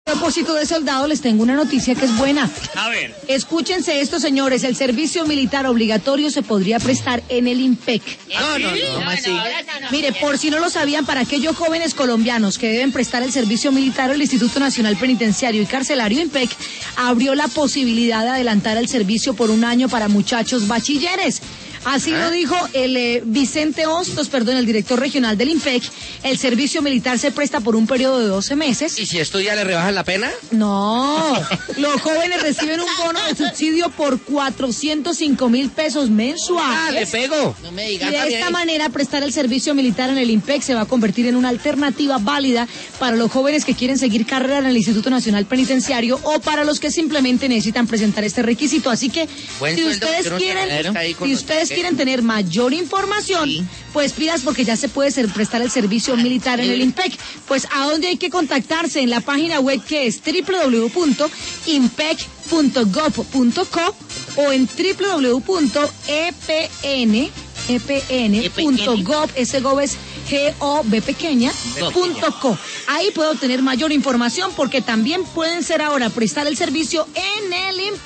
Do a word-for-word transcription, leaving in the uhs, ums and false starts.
A propósito de soldados, les tengo una noticia que es buena. A ver. Escúchense esto, señores. El servicio militar obligatorio se podría prestar en el IMPEC. No, no, no, no, así. Mire, por si no lo sabían, para aquellos jóvenes colombianos que deben prestar el servicio militar, el Instituto Nacional Penitenciario y Carcelario IMPEC abrió la posibilidad de adelantar el servicio por un año para muchachos bachilleres. Así ¿Ah? lo dijo el eh, Vicente Hostos, perdón, el director regional del IMPEC. El servicio militar se presta por un periodo de doce meses. ¿Y si esto ya le rebajan la pena? No, los jóvenes reciben un bono de subsidio por cuatrocientos cinco mil pesos mensuales. ¡Ah, le pego! No me digas, Y de esta manera, prestar el servicio militar en el IMPEC se va a convertir en una alternativa válida para los jóvenes que quieren seguir carrera en el Instituto Nacional Penitenciario o para los que simplemente necesitan presentar este requisito. Así que, Buen si sueldo, ustedes pero quieren, ahí con si los- ustedes quieren tener mayor información, Sí. pues pidas porque ya se puede ser, prestar el servicio militar en el IMPEC. Pues, ¿a dónde hay que contactarse? En la página web que es doble u doble u doble u punto impec punto gov punto co o en doble u doble u doble u punto e p n punto gov, ese gov es G O B pequeña, punto co. Ahí puede obtener mayor información porque también pueden ser ahora prestar el servicio en el IMPEC.